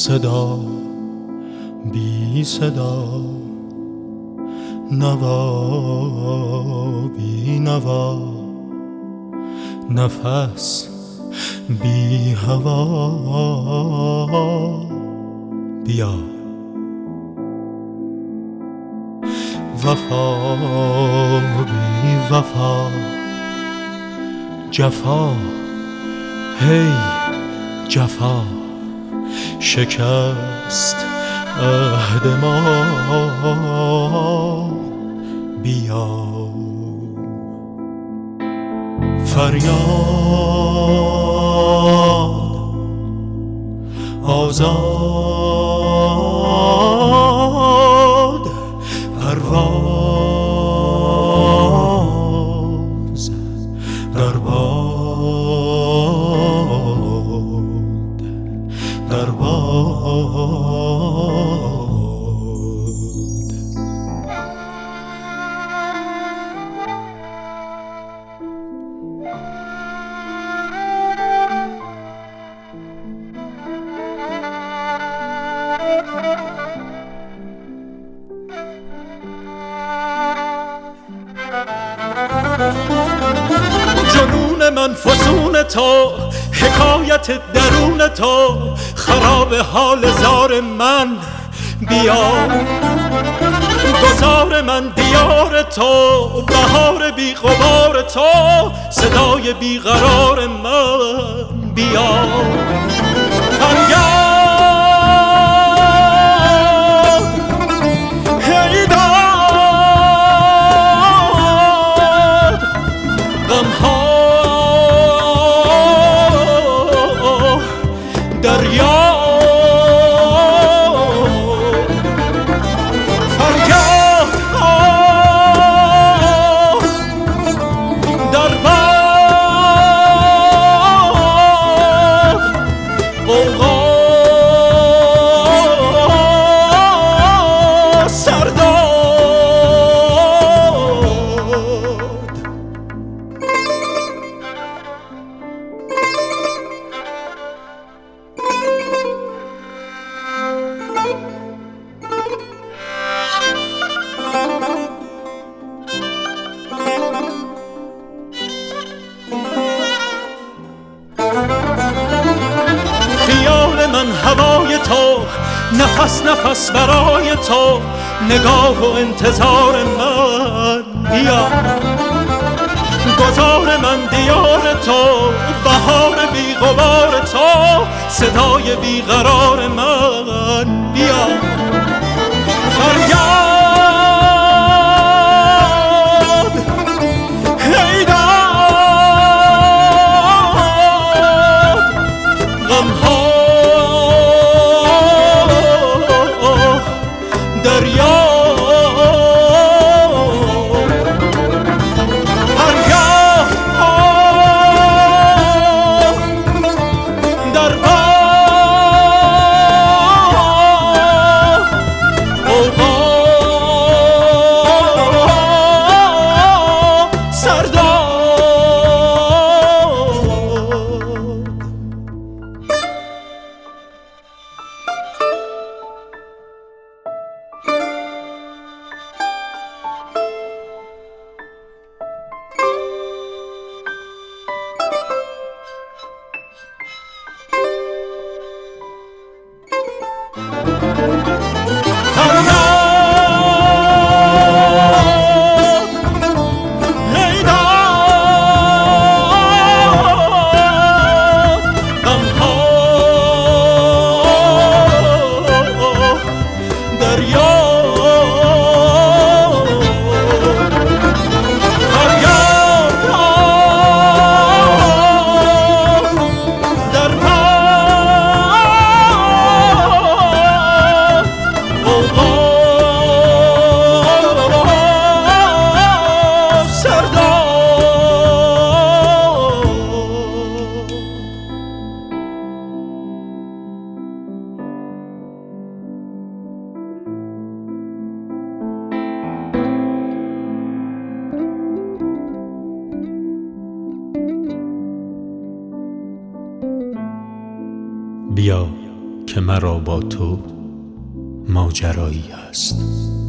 صدا بی صدا، نوا بی نوا، نفس بی هوا. بیا وفا بی وفا، جفا هی جفا، شکست عهد ما. بیا فریاد آزاد، پرواز در باد، در باد. جنون من فسون تو، حکایت درون تو، خراب حال زار من. بیا گذار من دیار تو، بهار بی غبار تو، صدای بی قرار من. بیا فریاد هی داد، غمها دریا. خیال من هوای تو، نفس نفس برای تو، نگاه و انتظار من. بیا گذار من دیار تو، بهار بی غبار تو، صدای بی قرار من. بیا فریاد هی داد، غمها دریا. بیا که مرا با تو ماجرایی هست.